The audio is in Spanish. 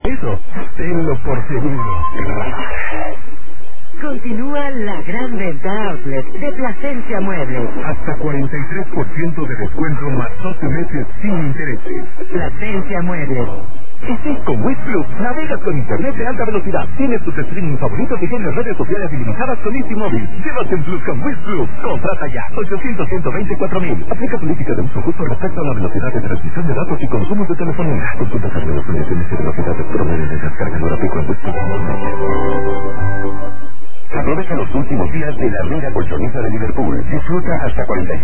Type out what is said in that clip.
Eso, tenlo por seguro. Continúa la gran venta outlet de Plasencia Muebles. Hasta 43% de descuento más 12 meses sin intereses. Plasencia Muebles. Y sí, con Wiz Plus navegas con internet de alta velocidad. Tienes tus streaming favoritos y tienes redes sociales ilimitadas con Easy Móvil. Llévate en Plus con Wiz Plus. Contrata ya. 800-124.000. Aplica política de uso justo respecto a la velocidad de transmisión de datos y consumo de telefonía. Consulta sobre las condiciones y velocidades promedio de descarga gráfico en Wiz Plus. Aprovecha los últimos días de la Ronda Colchonista de Liverpool. Disfruta hasta 45